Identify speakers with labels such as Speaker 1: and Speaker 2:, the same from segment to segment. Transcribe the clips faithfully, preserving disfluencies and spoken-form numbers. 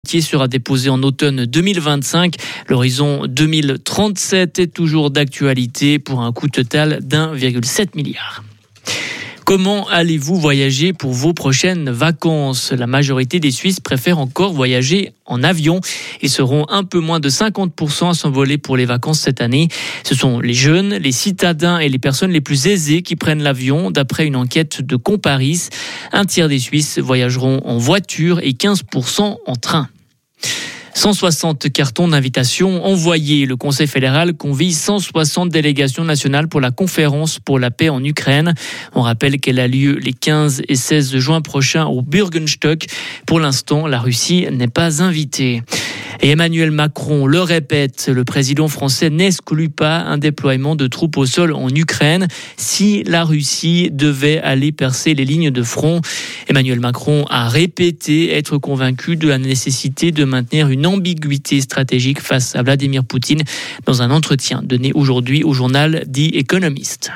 Speaker 1: chéquier sera déposé en automne deux mille vingt-cinq. L'horizon deux mille trente-sept est toujours d'actualité pour un coût total d'un virgule sept milliard. Comment allez-vous voyager pour vos prochaines vacances ? La majorité des Suisses préfèrent encore voyager en avion. Ils seront un peu moins de cinquante pour cent à s'envoler pour les vacances cette année. Ce sont les jeunes, les citadins et les personnes les plus aisées qui prennent l'avion, d'après une enquête de Comparis. Un tiers des Suisses voyageront en voiture et quinze pour cent en train. cent soixante cartons d'invitation envoyés. Le Conseil fédéral convie cent soixante délégations nationales pour la conférence pour la paix en Ukraine. On rappelle qu'elle a lieu les quinze et seize juin prochains au Bürgenstock. Pour l'instant, la Russie n'est pas invitée. Et Emmanuel Macron le répète, le président français n'exclut pas un déploiement de troupes au sol en Ukraine si la Russie devait aller percer les lignes de front. Emmanuel Macron a répété être convaincu de la nécessité de maintenir une ambiguïté stratégique face à Vladimir Poutine dans un entretien donné aujourd'hui au journal The Economist.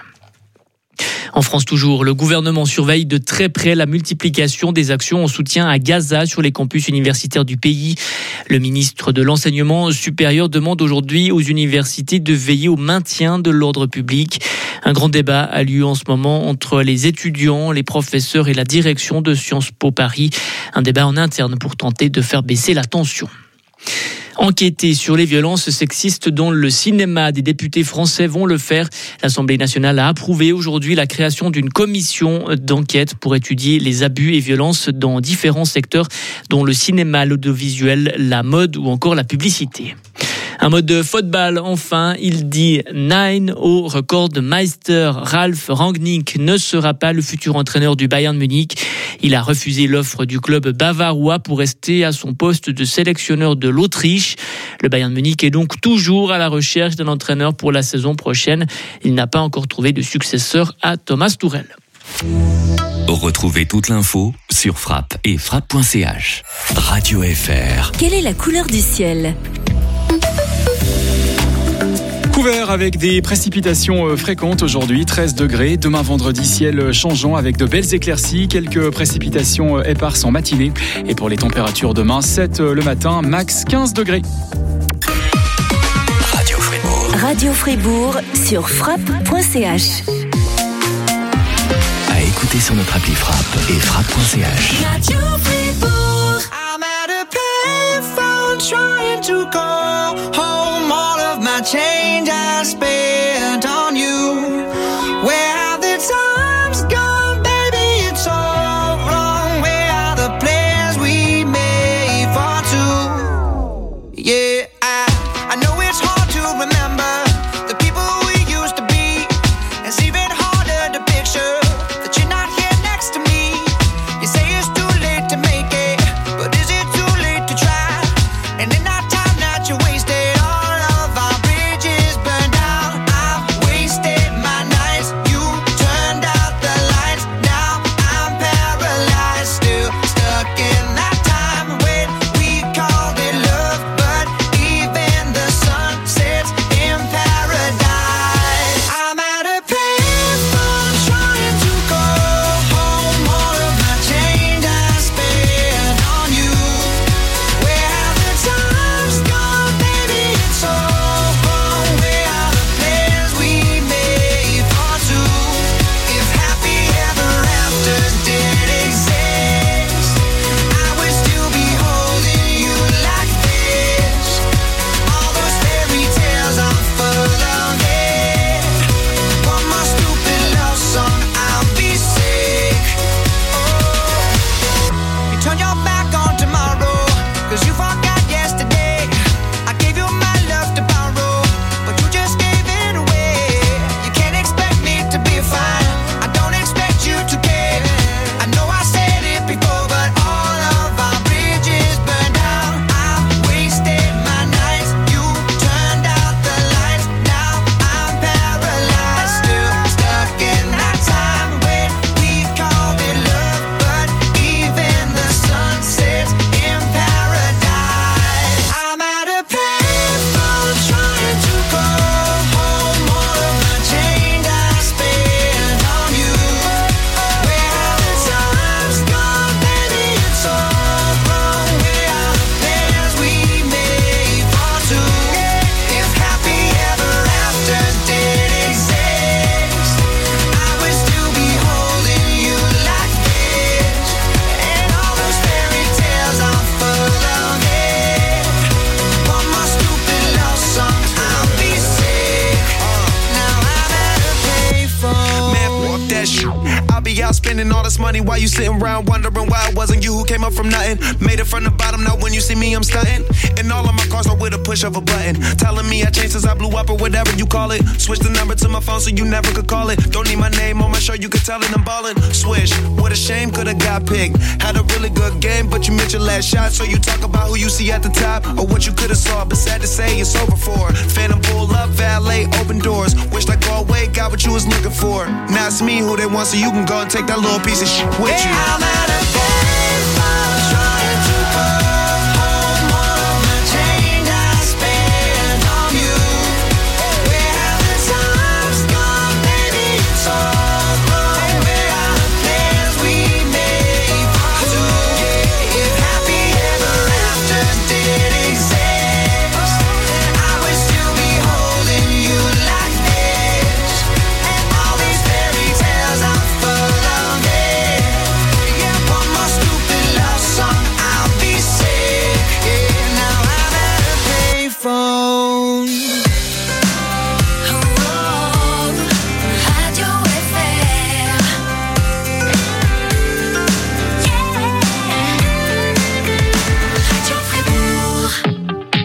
Speaker 1: En France toujours, le gouvernement surveille de très près la multiplication des actions en soutien à Gaza sur les campus universitaires du pays. Le ministre de l'Enseignement supérieur demande aujourd'hui aux universités de veiller au maintien de l'ordre public. Un grand débat a lieu en ce moment entre les étudiants, les professeurs et la direction de Sciences Po Paris. Un débat en interne pour tenter de faire baisser la tension. Enquêter sur les violences sexistes dans le cinéma. Des députés français vont le faire. L'Assemblée nationale a approuvé aujourd'hui la création d'une commission d'enquête pour étudier les abus et violences dans différents secteurs, dont le cinéma, l'audiovisuel, la mode ou encore la publicité. Un mode de football, enfin, il dit nine au record de Meister. Ralf Rangnick ne sera pas le futur entraîneur du Bayern Munich. Il a refusé l'offre du club bavarois pour rester à son poste de sélectionneur de l'Autriche. Le Bayern Munich est donc toujours à la recherche d'un entraîneur pour la saison prochaine. Il n'a pas encore trouvé de successeur à Thomas Tuchel.
Speaker 2: Retrouvez toute l'info sur frappe et frappe point c h. Radio F R.
Speaker 3: Quelle est la couleur du ciel ?
Speaker 4: Couvert avec des précipitations fréquentes aujourd'hui, treize degrés. Demain vendredi, ciel changeant avec de belles éclaircies. Quelques précipitations éparses en matinée. Et pour les températures demain, sept le matin, max quinze degrés.
Speaker 2: Radio Fribourg.
Speaker 3: Radio Fribourg sur frappe point c h.
Speaker 2: À écouter sur notre appli Frappe et frappe point c h.
Speaker 3: Radio Fribourg.
Speaker 5: I'm at a payphone trying to call home all of my change I spent on you. Where have the times gone, baby? It's all wrong. Where are the plans we made for two? Yeah, I, I know it's hard to remember the people we used to be. It's even harder to picture that you're not here next to me. You say it's too late to make it, but is it too late to try? And in that time that you wasted
Speaker 6: spending all this money while you sitting around wondering why it wasn't you who came up from nothing. Made it from the bottom, now when you see me, I'm stunting. And all of my cars are with a push of a button. Telling me I changed since I blew up or whatever you call it. Switch the number to my phone so you never could call it. Don't need my name on my show, you could tell it I'm ballin'. Swish, what a shame, could've got picked. Had a really good game, but you missed your last shot. So you talk about who you see at the top or what you could've saw. But sad to say, it's over for. Phantom pull up, valet, open doors. Wished I go away, got what you was looking for. Now it's me who they want, so you can go and take that little piece of shit with you.
Speaker 5: Hey, I'm at a baseball trying to come home. All of my change I spent on you. Where have the times gone, baby? It's all gone. Where are the plans we made for two? If happy ever after did exist, I would still be holding you like this. And all these fairy tales are full of it. Yeah, one more stupid love song, I'll be sick. Yeah, now I'm at a payphone. Radio F R. Radio Fribourg.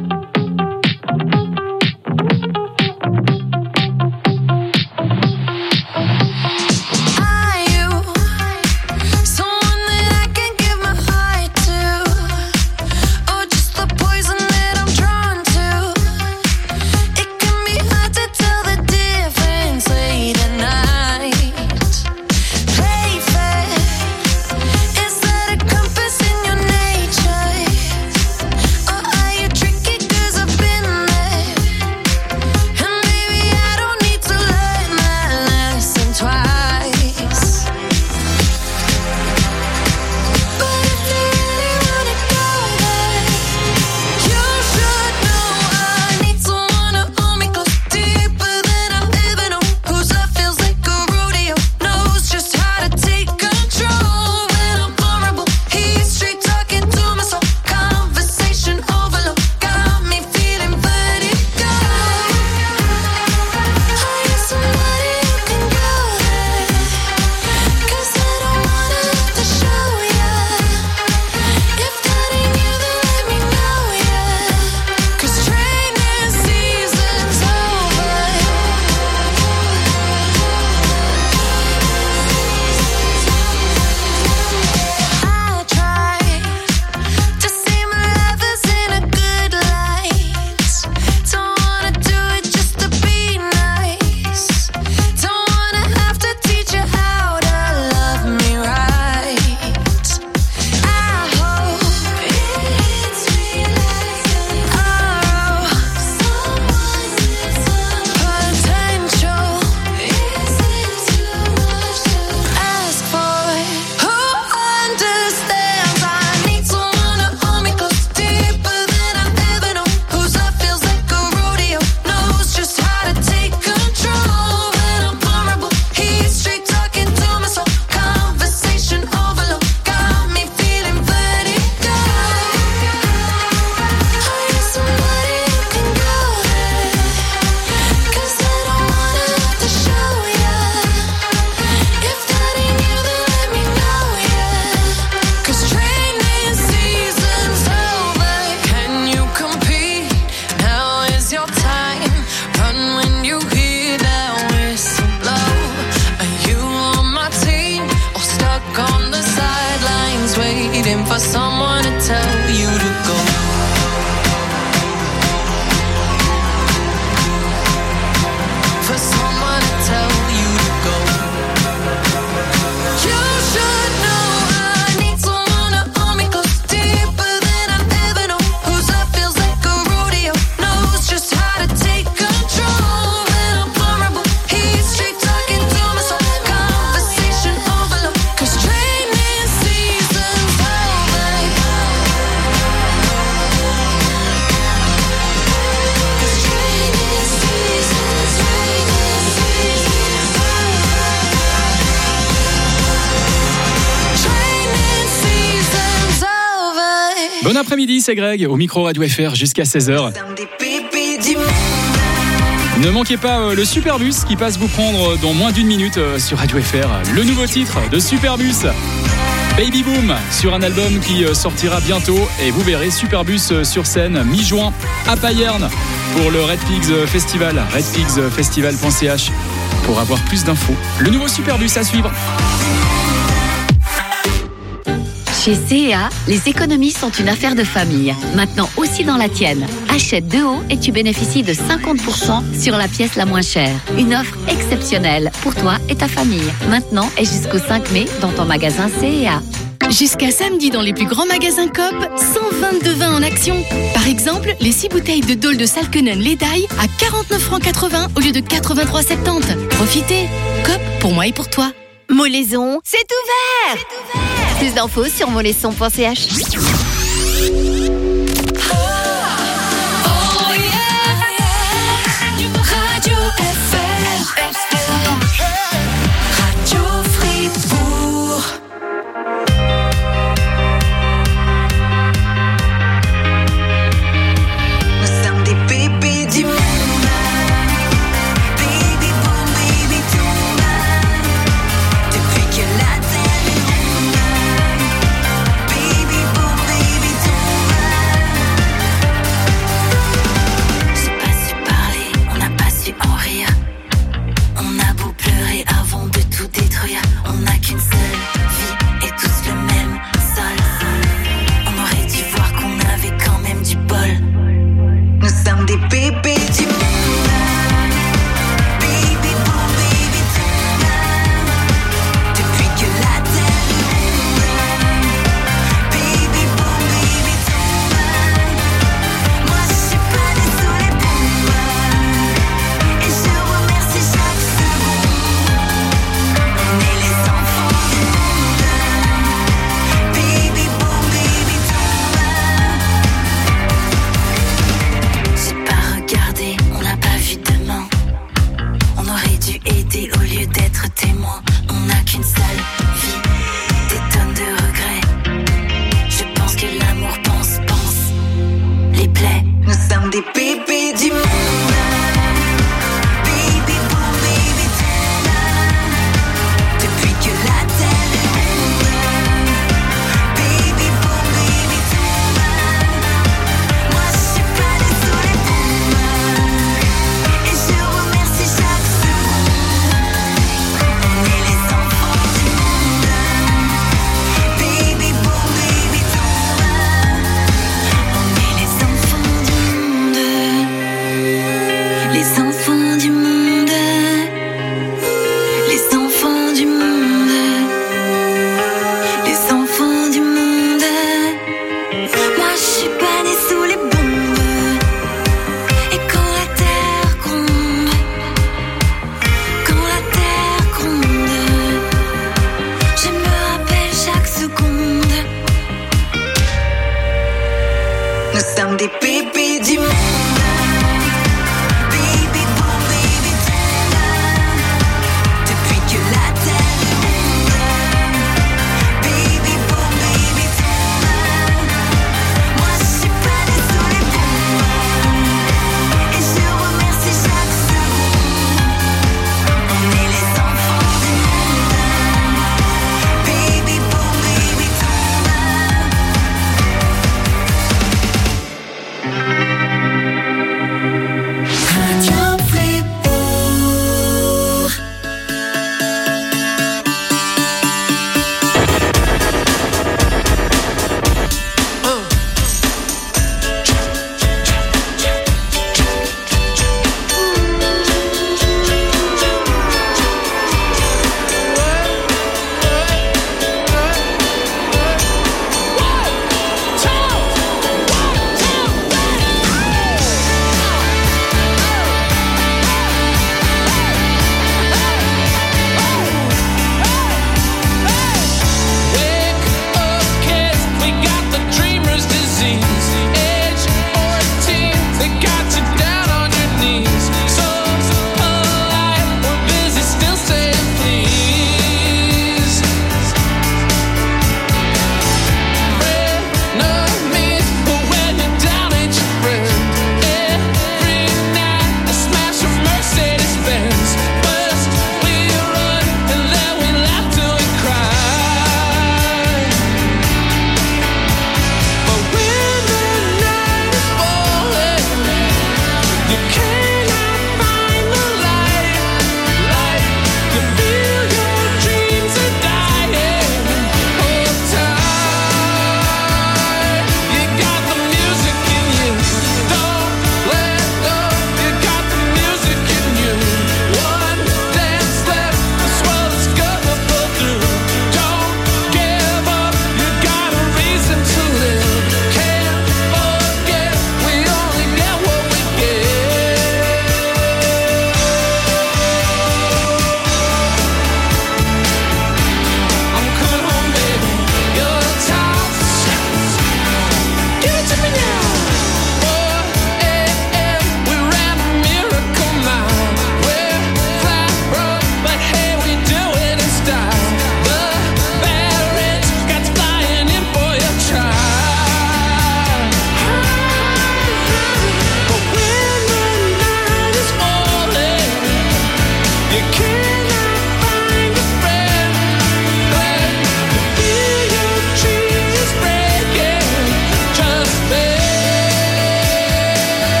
Speaker 5: Are you someone that I can give my heart to, or just the poison that I'm drawn to? It can be hard to tell the difference late at night. Play fair, is that a compass in your nature, or are you tricky 'cause I've been there? And maybe I don't need to learn my lesson twice. But if you really wanna go there, you should know I need someone to hold me close, deeper than I've ever known. Whose love feels like a rodeo, knows just how to take control when I'm vulnerable. He's straight talking to my soul, conversation overload, got me feeling vertigo. Are you somebody who can go there? 'Cause I don't wanna have to show ya. If that ain't you, then let me know ya. 'Cause training season's over. I try to see my lovers in a good light. Don't wanna do it just to be nice. Don't wanna have to teach you how to love me right. I hope it's realizing our potential. Is it too much to ask for? Who understands? I need someone to hold me close, deeper than I've ever known. Whose love feels like a rodeo, knows just how to take control when I'm vulnerable. He's straight talking to my soul, conversation overload, got me feeling vertigo. Are you somebody who can go there? 'Cause I don't wanna have to show ya. If that ain't you, then let me know ya. 'Cause training season's over. Can you compete? Now is your time. Run when you hear that whistle blow. Are you on my team or stuck on the sidelines waiting for someone to tell you to go? For someone to tell you to go. You should know I need someone to hold me close, deeper than I've ever known. Whose love feels like a rodeo, knows just how to take control when I'm vulnerable. He's straight talking to my soul, conversation overload. 'Cause training season's over. 'Cause training season's, training season's over. Training season's over.
Speaker 4: Bon après-midi, c'est Greg, au micro Radio F R jusqu'à seize heures.
Speaker 5: Des pépés du monde.
Speaker 4: Ne manquez pas euh, le Superbus qui passe vous prendre dans moins d'une minute euh, sur Radio F R. Le nouveau titre de Superbus, Baby Boom, sur un album qui euh, sortira bientôt. Et vous verrez Superbus euh, sur scène mi-juin à Payerne pour le Red Pigs Festival. red pigs festival point c h pour avoir plus d'infos. Le nouveau Superbus à suivre.
Speaker 7: Chez C et A, les économies sont une affaire de famille. Maintenant aussi dans la tienne. Achète deux hauts et tu bénéficies de cinquante pour cent sur la pièce la moins chère. Une offre exceptionnelle pour toi et ta famille. Maintenant et jusqu'au cinq mai dans ton magasin C et A.
Speaker 8: Jusqu'à samedi dans les plus grands magasins Coop, cent vingt-deux vins en action. Par exemple, les six bouteilles de Dole de Salkenen Ledaille à quarante-neuf francs quatre-vingts au lieu de quatre-vingt-trois soixante-dix. Profitez. Coop, pour moi et pour toi.
Speaker 9: Molaison, c'est ouvert. C'est ouvert. Plus d'infos sur molaison point c h.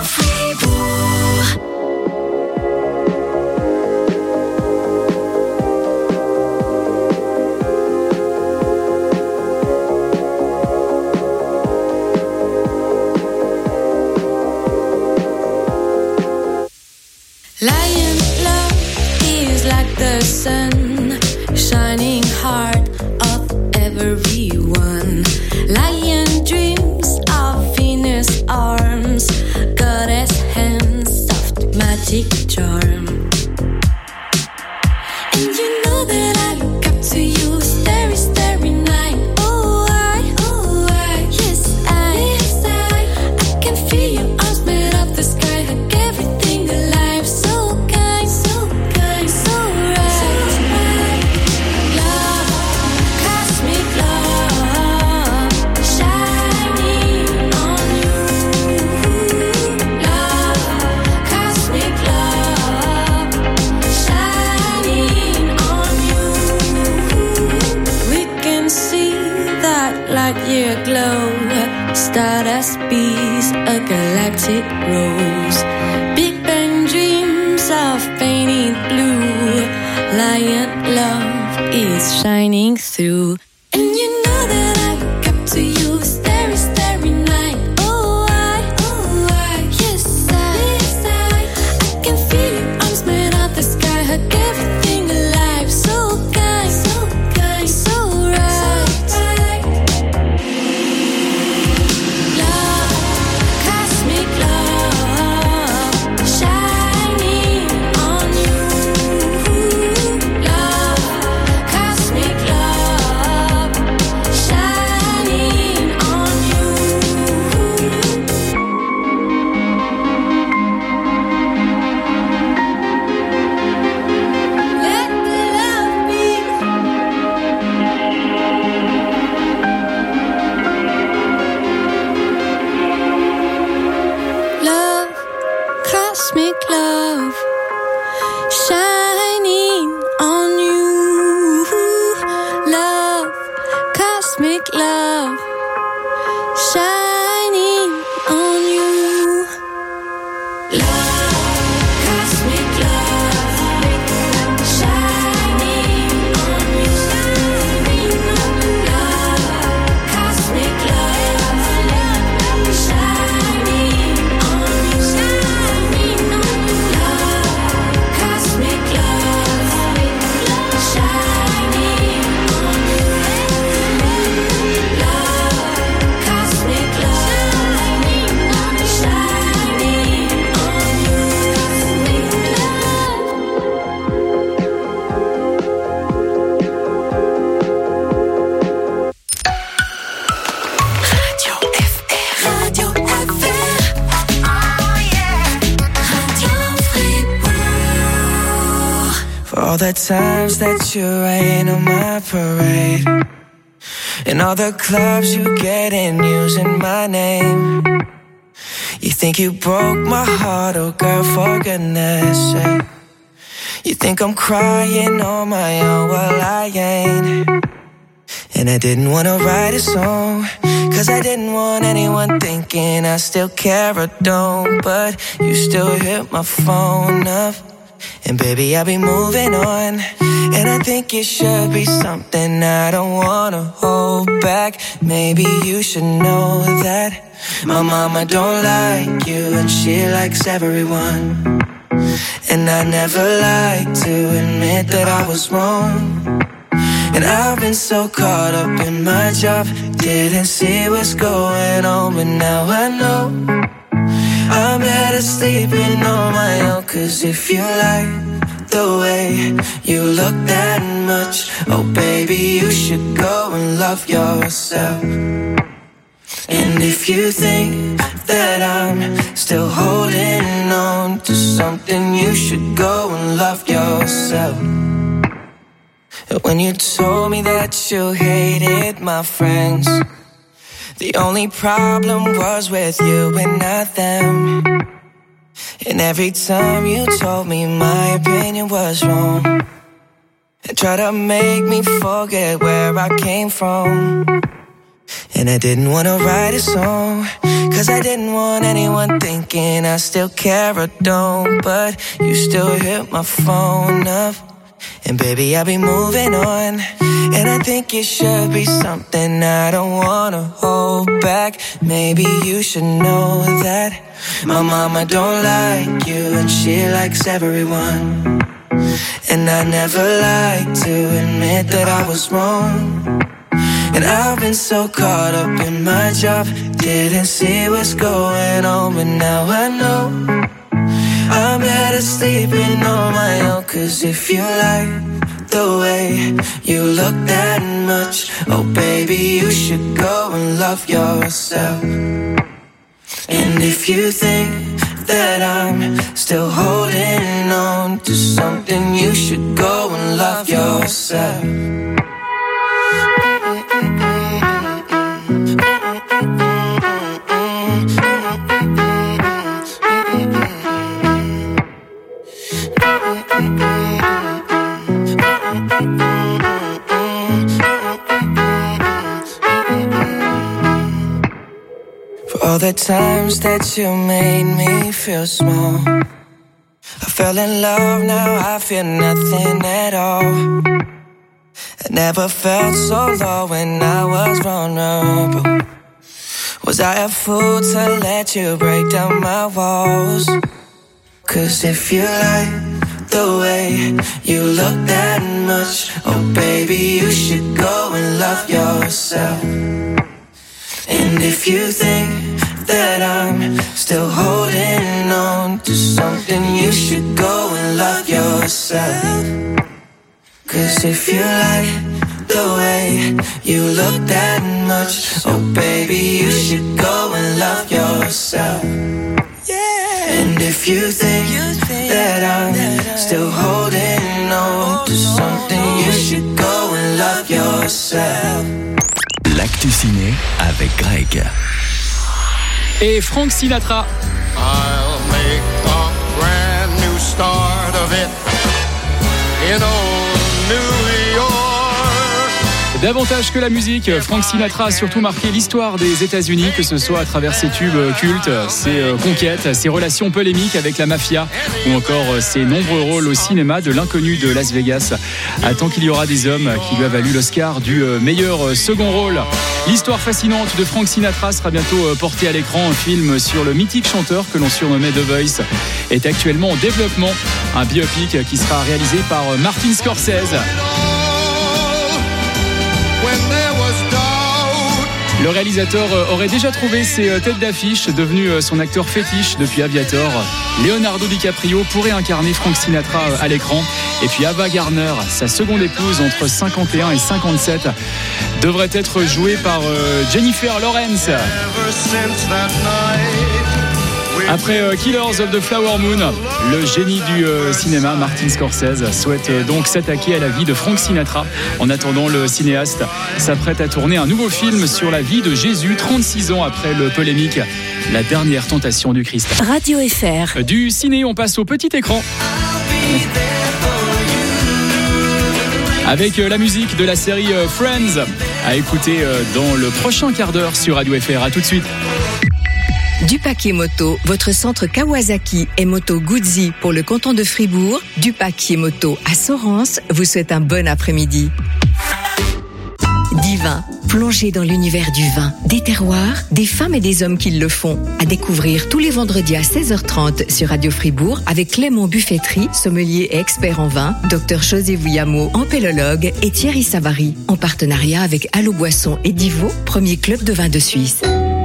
Speaker 3: Fribourg.
Speaker 10: Lion love is like the sun, shining heart of everyone. Lion dreams of Venus arms, goddess hands, soft magic charm. And you know that I look up to you, starry, starry night. Oh, I, oh, I, yes, I, yes, I, I can feel your arms made of the sky, hug everything alive. So kind, so kind, so right. So right. Love, cosmic love, shining on you. Love, cosmic love, shining on you. We can see that light year glow, stardust bees, a galactic rose. Big Bang dreams of painted blue. Lion love is shining through. And you know that I look up to you, starry, starry night. Oh, I, oh, I, yes, I, yes, I, I can feel your arms made of the sky, hug everything alive. So kind, so kind, so right. Love, cosmic love, shining on you. Love, cosmic love, shining on you. Let the love be. Love, cosmic love, shining on you. Love, cosmic love, shining on you. Love, cosmic love, shining on you. Love, cosmic love, shining on you. Love, cosmic love, shining on you. Love, cosmic love, shining on Radio F R. Radio F R. Oh yeah. Radio Fribourg.
Speaker 5: For all the times that you rain on my parade, and all the clubs you get in using my name. You think you broke my heart, oh girl, for goodness sake. You think I'm crying on my own, well I ain't. And I didn't wanna write a song, cause I didn't want anyone thinking I still care or don't. But you still hit my phone up, and baby I'll be moving on. And I think it should be something I don't wanna hold back. Maybe you should know that my mama don't like you, and she likes everyone. And I never like to admit that I was wrong. And I've been so caught up in my job, didn't see what's going on. But now I know I'm better sleeping on my own. Cause if you like the way you look that much, oh baby, you should go and love yourself. And if you think that I'm still holding on to something, you should go and love yourself. When you told me that you hated my friends, the only problem was with you and not them. And every time you told me my opinion was wrong, and tried to make me forget where I came from. And I didn't wanna write a song, Cause I didn't want anyone thinking I still care or don't, but you still hit my phone up. And baby, I'll be moving on. And I think it should be something I don't wanna hold back. Maybe you should know that my mama don't like you and she likes everyone. And I never like to admit that I was wrong. And I've been so caught up in my job, didn't see what's going on, but now I know I'm better sleeping on my own. Cause if you like the way you look that much, oh baby, you should go and love yourself. And if you think that I'm still holding on to something, you should go and love yourself. All the times that you made me feel small, I fell in love, now I feel nothing at all. I never felt so low when I was vulnerable. Was I a fool to let you break down my walls? Cause if you like the way you look that much, oh baby, you should go and love yourself. And if you think that I'm still holding on to something, you should go and love yourself. Cause if you like the way you look that much, oh baby, you should go and love yourself. And if you think that I'm still holding on to something, you should go and love yourself.
Speaker 2: L'actu ciné avec Greg.
Speaker 4: Et Frank Sinatra.
Speaker 11: I'll make a brand new start of it in old New York.
Speaker 4: Davantage que la musique, Frank Sinatra a surtout marqué l'histoire des États-Unis, que ce soit à travers ses tubes cultes, ses conquêtes, ses relations polémiques avec la mafia ou encore ses nombreux rôles au cinéma, de l'inconnu de Las Vegas à Tant qu'il y aura des hommes, qui lui a valu l'Oscar du meilleur second rôle. L'histoire fascinante de Frank Sinatra sera bientôt portée à l'écran. Un film sur le mythique chanteur que l'on surnommait The Voice est actuellement en développement. Un biopic qui sera réalisé par Martin Scorsese. Le réalisateur aurait déjà trouvé ses têtes d'affiche, devenu son acteur fétiche depuis Aviator. Leonardo DiCaprio pourrait incarner Frank Sinatra à l'écran. Et puis Ava Gardner, sa seconde épouse entre cinquante et un et cinquante-sept, devrait être jouée par Jennifer Lawrence. Après euh, Killers of the Flower Moon, le génie du euh, cinéma Martin Scorsese souhaite euh, donc s'attaquer à la vie de Frank Sinatra. En attendant, le cinéaste s'apprête à tourner un nouveau film sur la vie de Jésus, trente-six ans après le polémique La dernière tentation du Christ.
Speaker 3: Radio F R.
Speaker 4: Du ciné, on passe au petit écran. Avec la musique de la série Friends à écouter dans le prochain quart d'heure sur Radio F R. À tout de suite.
Speaker 12: Dupac et Moto, votre centre Kawasaki et Moto Guzzi pour le canton de Fribourg. Dupac et Moto à Sorens vous souhaite un bon après-midi. Divin, plongez dans l'univers du vin, des terroirs, des femmes et des hommes qui le font. À découvrir tous les vendredis à seize heures trente sur Radio Fribourg avec Clément Buffetterie, sommelier et expert en vin, Docteur José Vouillamo, ampélologue et Thierry Savary, en partenariat avec Allo Boisson et Divo, premier club de vin de Suisse.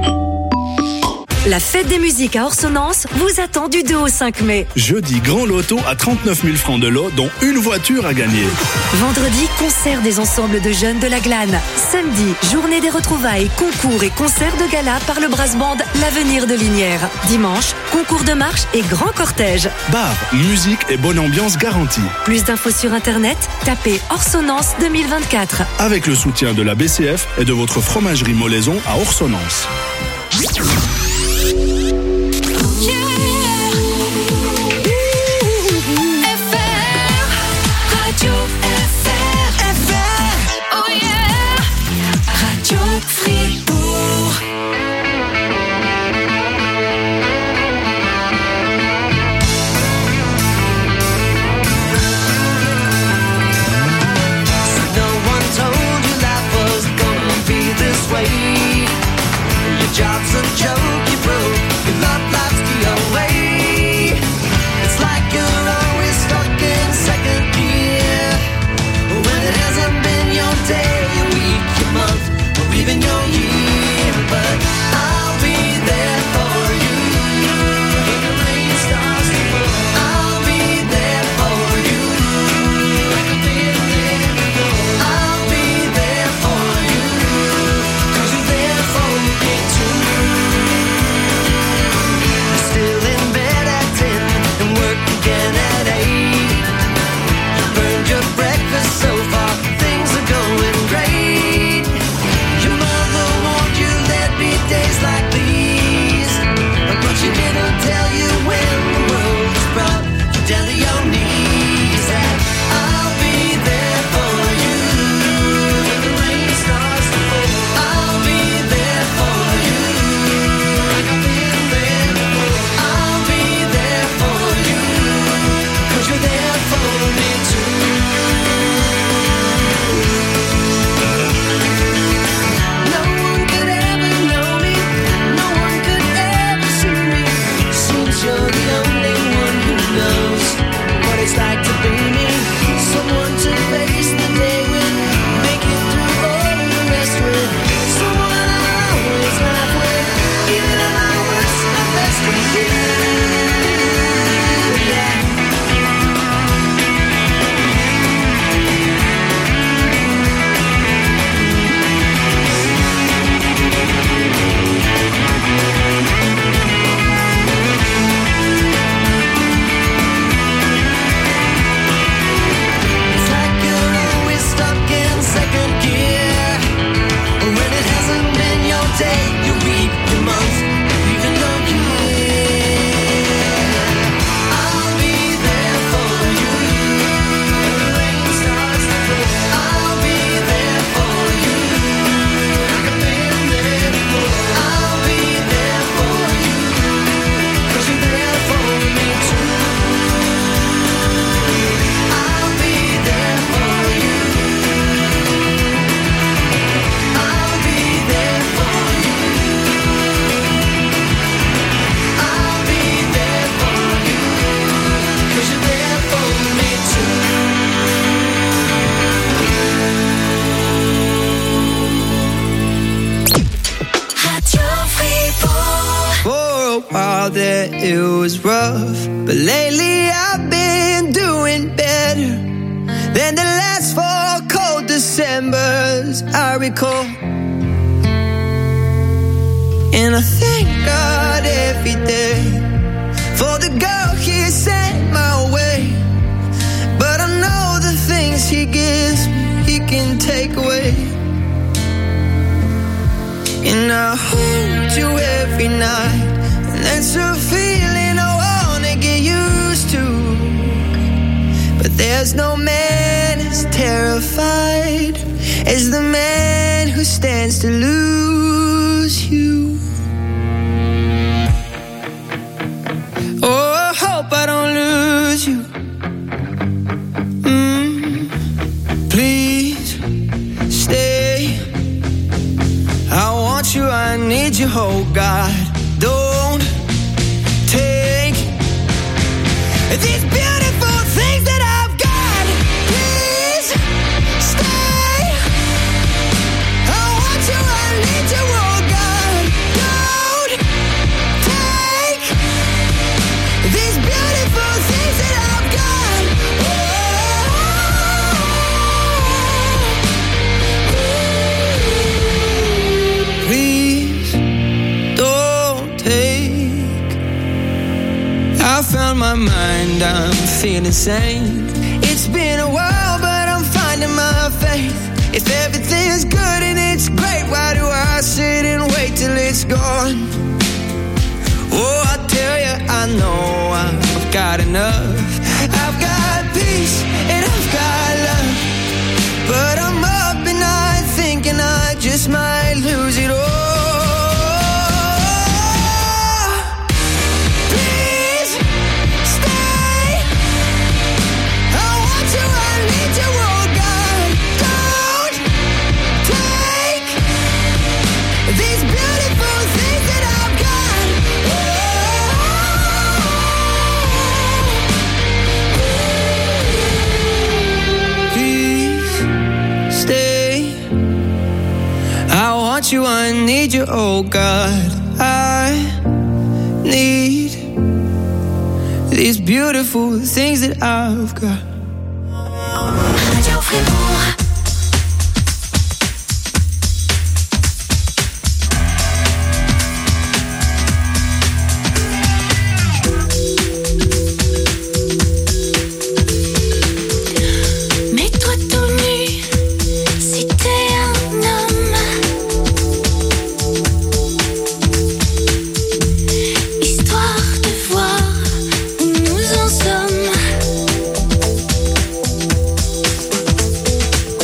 Speaker 3: La fête des musiques à Orsonnens vous attend du deux au cinq mai.
Speaker 13: Jeudi, grand loto à trente-neuf mille francs de lot, dont une voiture à gagner.
Speaker 3: Vendredi, concert des ensembles de jeunes de la Glane. Samedi, journée des retrouvailles, concours et concerts de gala par le brass band L'Avenir de Linière. Dimanche, concours de marche et grand cortège.
Speaker 13: Bar, musique et bonne ambiance garantie.
Speaker 3: Plus d'infos sur internet, tapez Orsonnens deux mille vingt-quatre.
Speaker 13: Avec le soutien de la B C F et de votre fromagerie Molaison à Orsonnens.
Speaker 5: it was rough, but lately I've been doing better than the last four cold Decembers I recall. And I thank God every day for the girl He sent my way. But I know the things He gives me, He can take away. And I hold you every night, and that's a feeling I wanna get used to. But there's no man as terrified as the man who stands to lose you. Oh, I hope I don't lose you. Mm, please stay. I want you, I need you, oh God. Don't take these beautiful things that I've got. Please stay. I want you, I need you, oh God. Don't take these beautiful things that I've got. Oh, please don't take. I found my mind, I'm feeling sane. It's been a while, but I'm finding my faith. If everything's good and it's great, why do I sit and wait till it's gone? Oh, I tell you, I know I've got enough. I've got peace and I've got love, but I'm up at night thinking I just might lose it all. Please stay. I want you, I need you, oh God. Don't take these beautiful things that I've got. Please stay. I want you, I need you, oh God. I need these beautiful things that I've got.
Speaker 10: Radio Fribourg. Mets-toi tout nu si t'es un homme. Histoire de voir où nous en sommes.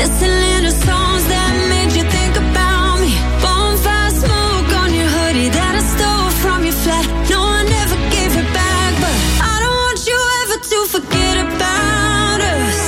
Speaker 10: listening to songs that made you think about me. Bonfire smoke on your hoodie that I stole from your flat. No, I never gave it back, but I don't want you ever to forget about us.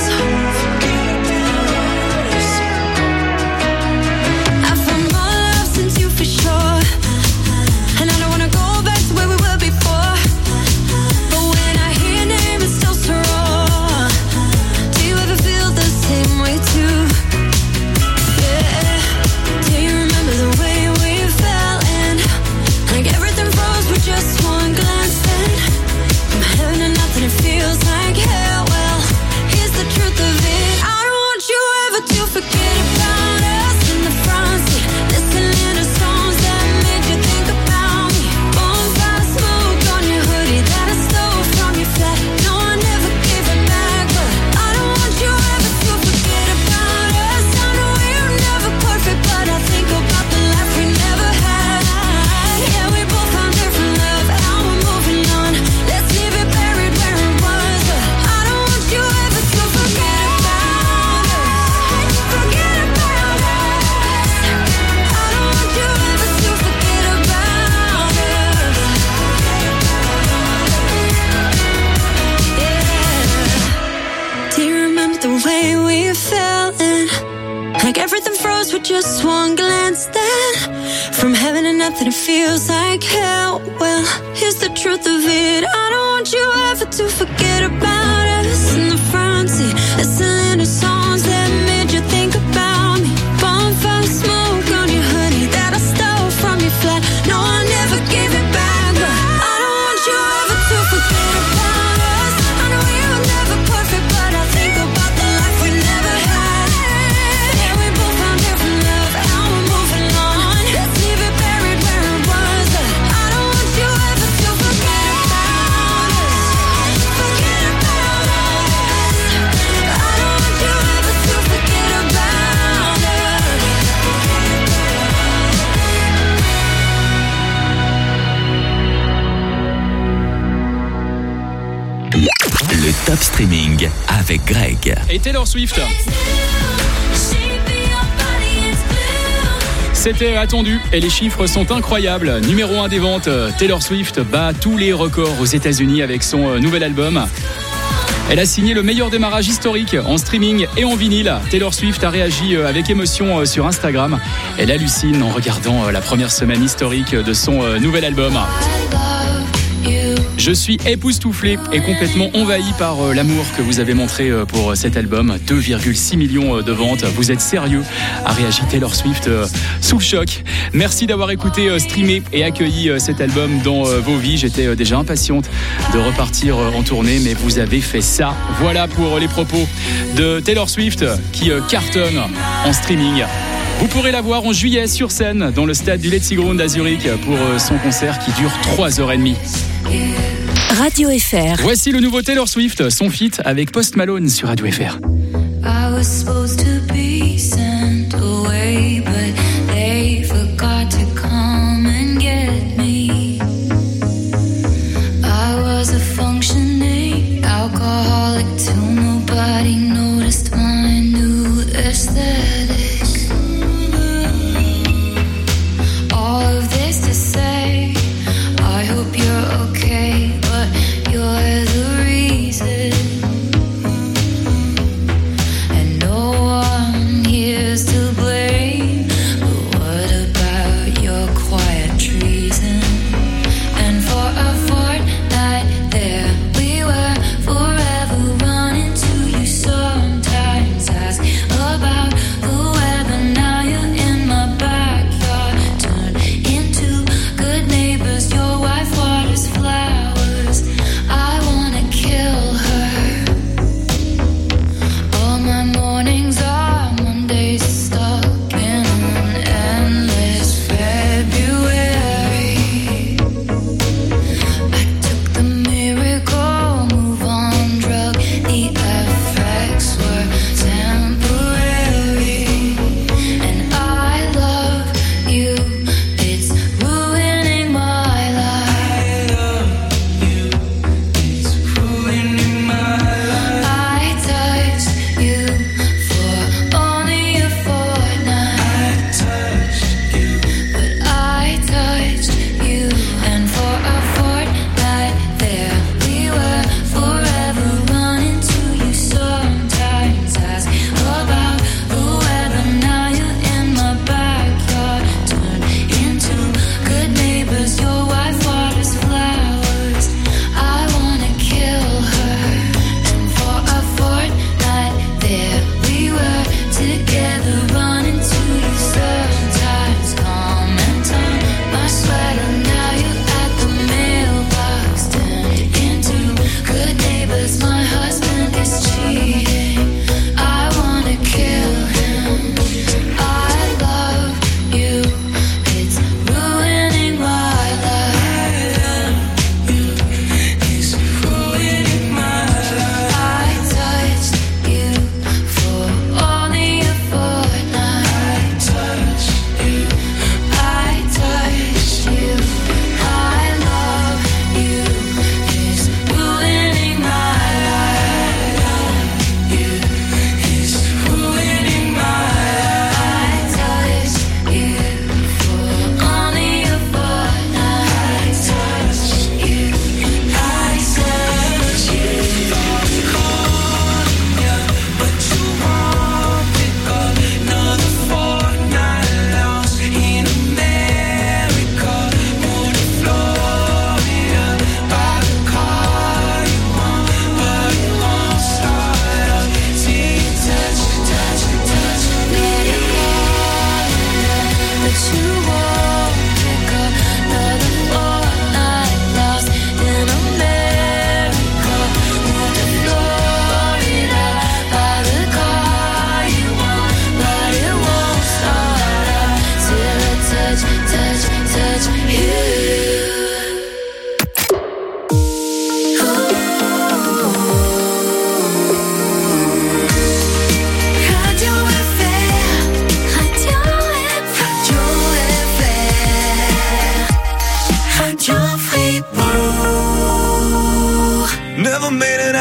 Speaker 10: I found more love since you for sure, and I don't wanna go back to where we were before. But when I hear your name, it's still so raw. Do you ever feel the same way too? Yeah. Do you remember the way we fell in? Like everything froze with just one glance. Then from heaven to nothing, it feels like hell. Well, here's the truth of it. I don't want you ever to forget about us in the front seat, listening to songs that made you think about me. Bonfire smoke on your hoodie that I stole from your flat. No, I never gave it back, but I don't want you ever to forget about us. I know we were never perfect, but I think about the life we never had. Yeah, we both found different love, now we're moving on. Let's leave it buried where it was, but I don't want you ever to forget about us. Forget about us. I don't want you ever to forget about us. Yeah. Do you remember the way we fell in? Like everything froze with just one glance. Then from heaven to nothing, it feels like hell. Well, here's the truth of it. I don't want you ever to forget about us in the front seat, listening to songs that made you think about me. Bonfire smoke on your hoodie that I stole from your flat. No, I never gave it back, but I don't want you ever to forget about us. I know we were never perfect, but I think about the life we never had. Yeah, we both found different love, now we're moving on. Let's leave it buried where it was, but I don't want you ever to forget about us. Forget about us. I don't want you ever to forget about us.
Speaker 2: Le top streaming avec Greg.
Speaker 4: Et Taylor Swift. C'était attendu et les chiffres sont incroyables. Numéro un des ventes, Taylor Swift bat tous les records aux États-Unis avec son nouvel album. Elle a signé le meilleur démarrage historique en streaming et en vinyle. Taylor Swift a réagi avec émotion sur Instagram. Elle hallucine en regardant la première semaine historique de son nouvel album. Je suis époustouflé et complètement envahi par l'amour que vous avez montré pour cet album. deux virgule six millions de ventes. Vous êtes sérieux, a réagi Taylor Swift sous le choc. Merci d'avoir écouté, streamé et accueilli cet album dans vos vies. J'étais déjà impatiente de repartir en tournée, mais vous avez fait ça. Voilà pour les propos de Taylor Swift qui cartonne en streaming. Vous pourrez la voir en juillet sur scène dans le stade du Letzigrund à Zurich pour son concert qui dure trois heures trente.
Speaker 3: Radio F R.
Speaker 4: Voici le nouveau Taylor Swift, son feat avec Post Malone sur Radio F R.
Speaker 10: I was supposed to be sent away, but they forgot to come and get me. I was a functioning alcoholic till nobody noticed my new aesthetic. All of this to say, I hope you're okay, but you're the reason. And no one here's to blame,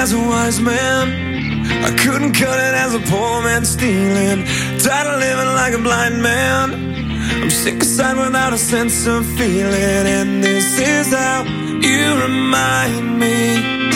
Speaker 14: as a wise man. I couldn't cut it as a poor man stealing. Tired of living like a blind man. I'm sick aside without a sense of feeling. And this is how you remind me.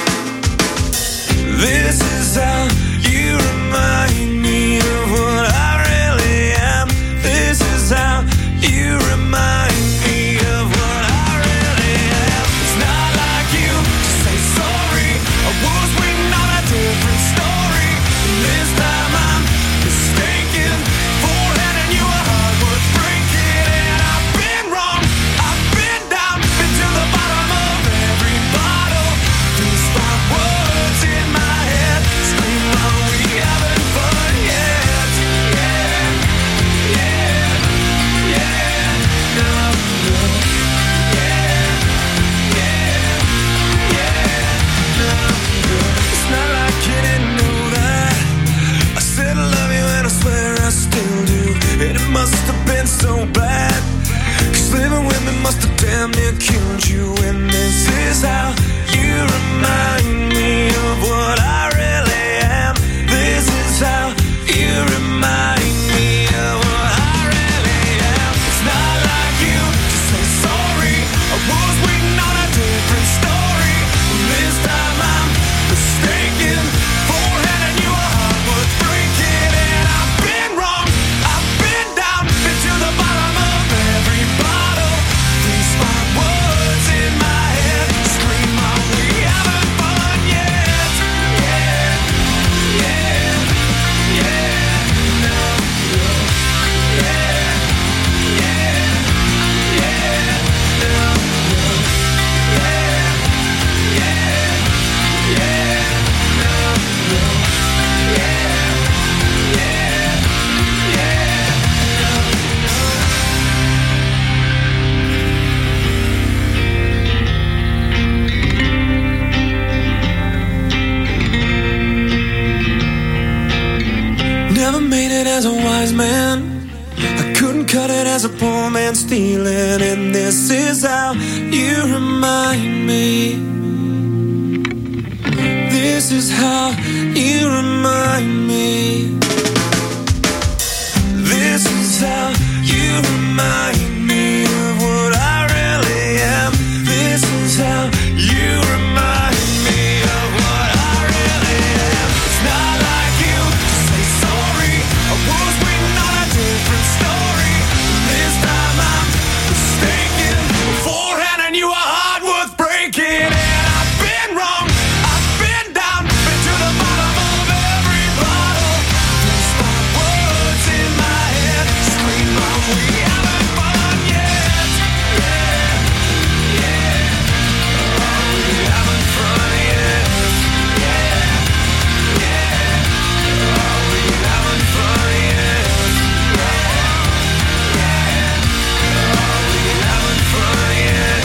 Speaker 14: This is how you remind me of what I really am. This is how you remind me of what I really am. It's not like you to say sorry. I was waiting on a different story. This time I'm mistaken for handing you a heart worth breaking. And I've been wrong, I've been down, been to the bottom of every bottle. These five words in my head scream, are we having fun yet? Yeah, yeah, yeah, no, no, yeah, yeah, yeah, no, no. It's not like you didn't know that I said I love you and I swear I still do. And it must have been so bad, 'cause living with me must have damn near killed you. And this is how you remind me of what I really am. This is how you remind me of what I really am. It's not like you to say sorry. I was waiting on a different story. This time I'm mistaken for handing you a heart worth breaking. And I've been wrong, I've been down, been to the bottom of every bottle. These five words in my head scream, are we having fun yet? Yeah, yeah, yeah, no, no, yeah, yeah, yeah, no, no, yeah, yeah, yeah, no, no, yeah, yeah, yeah, no, Never made it as a wise man. I couldn't cut it as a poor man stealing. And this is how you remind me. This is how you remind me. This is how you remind me of what I really am. This is how you remind me of what I really am. It's not like you to say sorry. I was waiting on a different story. This time I'm mistaken for handing you a heart worth breaking. And I've been wrong, I've been down, been to the bottom of every bottle. These five words in my head scream, are we having fun yet? Yeah, yeah, are we having fun yet? Yeah, yeah, are we having fun yet? Yeah, yeah, are we having fun yet?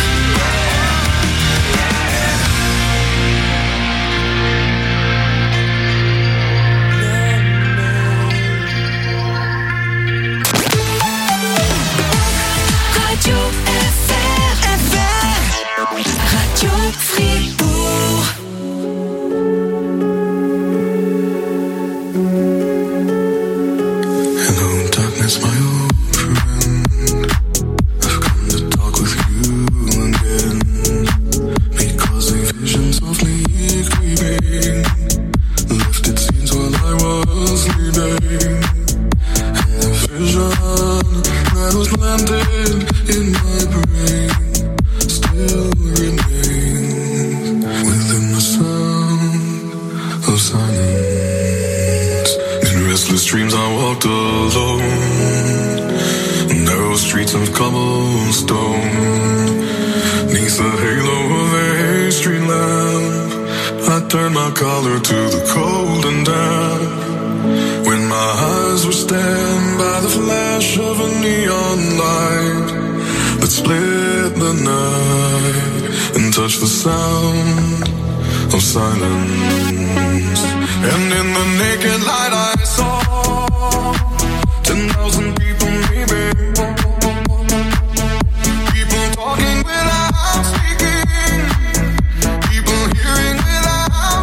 Speaker 5: Radio F R, F R, Radio Fribourg.
Speaker 14: Hello, darkness, my old friend. I've come to talk with you again, because a vision softly creeping left its scenes while I was sleeping. And the vision that was planted in my brain still remains within the sound of silence. In restless dreams I walked alone, narrow streets of cobblestone, neath the halo of a street lamp. I turned my collar to the cold and damp, when my eyes were stabbed by the flash of a neon light that split the night and touched the sound of silence. And in the naked light I saw ten thousand people maybe, people talking without speaking, people hearing without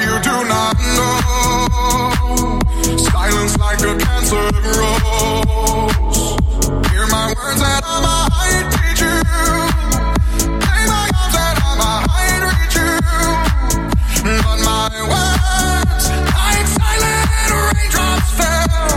Speaker 15: you do not know. Silence like a cancer grows. Hear my words that I might teach you. Play my arms that I might reach you. But my words, like silent raindrops fell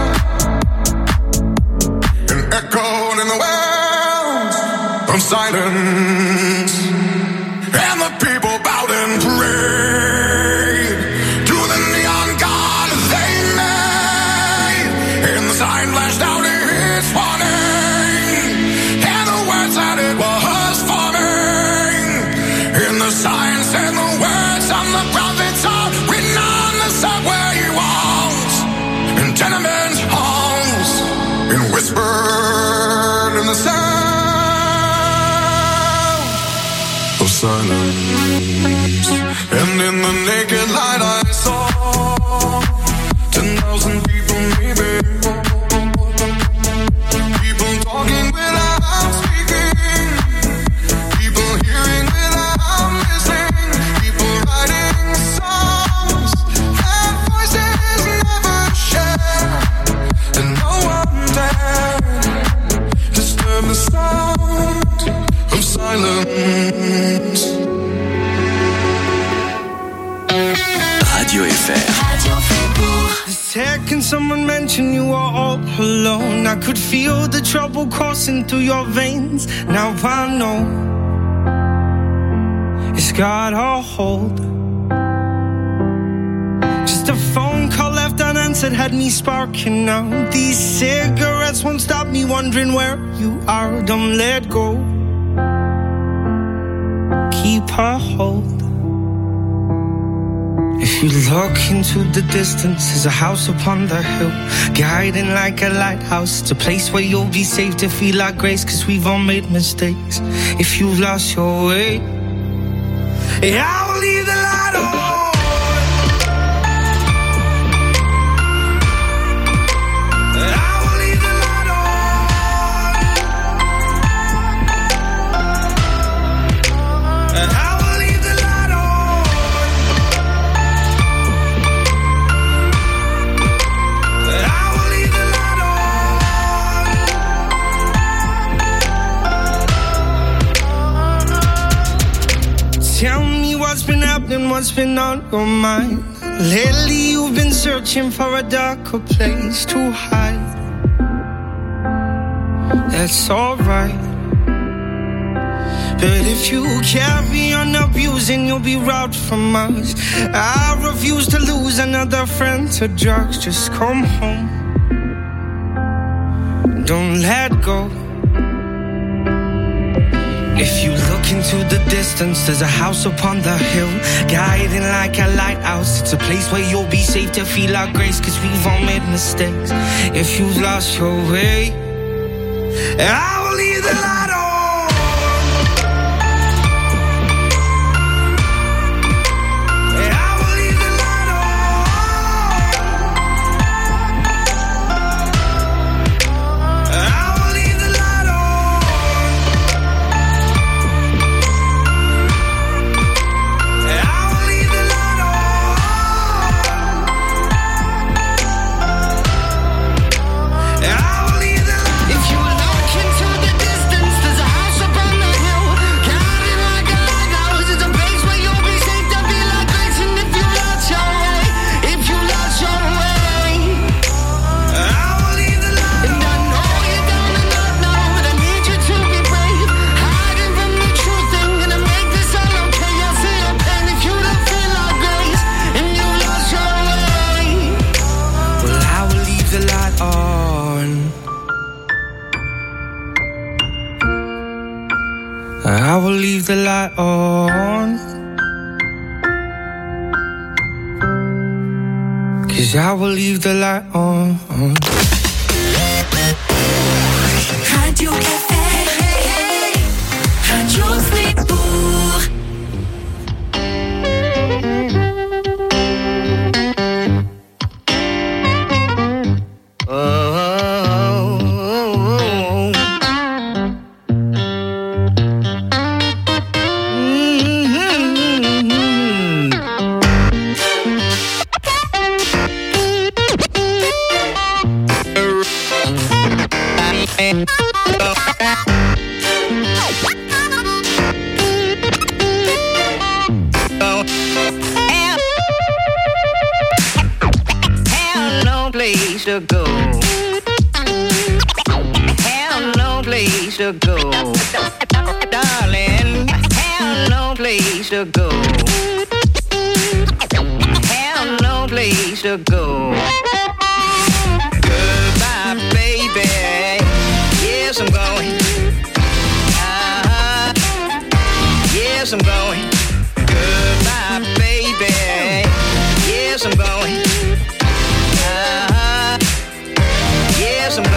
Speaker 15: and echoed in the wells of silence. And the people bowed and prayed to the neon god they made. And the sign flashed out its warning, and the words that it was forming. And the sign said the words on the prophets are written on the subway walls and tenement halls, and whispered in the sound of silence. And in the naked light I saw ten thousand people maybe, people talking without speaking, people hearing without listening, people writing songs that voices never share, and no one dared disturb the sound of silence.
Speaker 2: Radio F R.
Speaker 16: The second someone mentioned you were all alone, I could feel the trouble coursing through your veins. Now I know it's got a hold. Just a phone call left unanswered had me sparking now. These cigarettes won't stop me wondering where you are. Don't let go, keep a hold. If you look into the distance, there's a house upon the hill, guiding like a lighthouse. It's a place where you'll be safe to feel like grace, cause we've all made mistakes. If you've lost your way, yeah, I will leave the light on. Tell me what's been happening, what's been on your mind. Lately you've been searching for a darker place to hide. That's alright, but if you carry on abusing, you'll be robbed from us. I refuse to lose another friend to drugs. Just come home, don't let go. If you look into the distance, there's a house upon the hill, guiding like a lighthouse. It's a place where you'll be safe to feel our grace, cause we've all made mistakes. If you've lost your way, I will leave the light on. I will leave the light on, cause I will leave the light on.
Speaker 5: Radio F R, Radio Fribourg. place to go. Have no place to go. Darling, have no place to go. Have no place to go. Goodbye, baby. Yes, I'm going. Uh-huh. Yes, I'm going. Goodbye, baby. Yes, I'm going. Uh-huh. Yes, I'm going.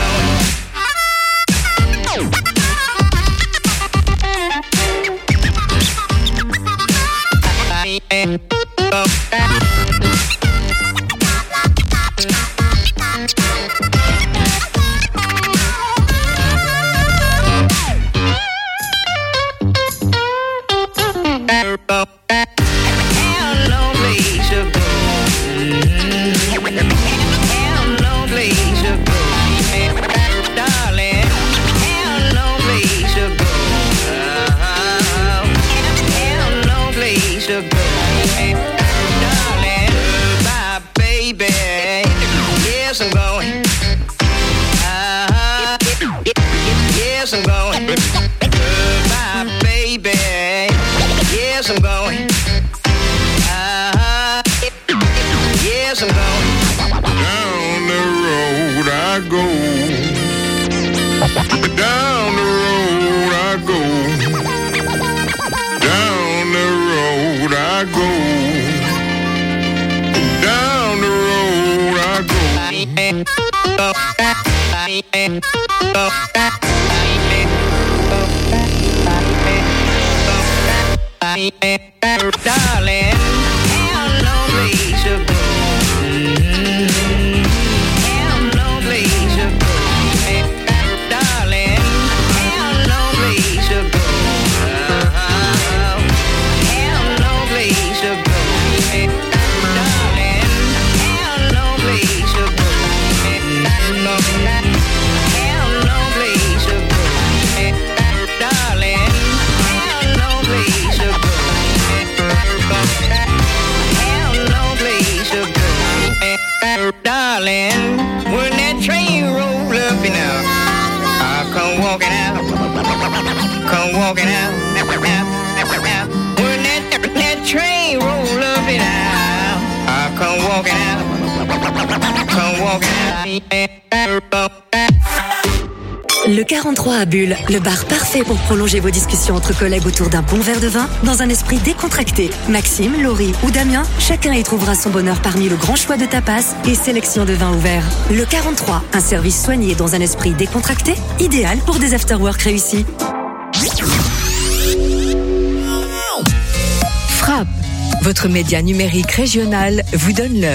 Speaker 5: Yes, I'm going. Uh-huh. Yes, I'm going. Goodbye, baby. Yes, I'm going. Uh-huh. Yes, I'm going.
Speaker 11: Down the road I go. Down the road I go. Down the road I go. Down the road I go.
Speaker 5: Darling, have no place to go. Have no place to go. Darling, have no place to go. Uh-huh. Have no place to go. Darling, have no place to go. Have no place to go. Darling, have no place to go. Have no place to go. Darling, when that train roll up and out, I come walking out, come walking out. When that, that train roll up and out, I come walking out, come walking out.
Speaker 3: Le quarante-trois à Bulle, le bar parfait pour prolonger vos discussions entre collègues autour d'un bon verre de vin dans un esprit décontracté. Maxime, Laurie ou Damien, chacun y trouvera son bonheur parmi le grand choix de tapas et sélection de vins ouverts. Le quarante-trois, un service soigné dans un esprit décontracté, idéal pour des after-work réussis.
Speaker 12: Frappe, votre média numérique régional vous donne l'heure.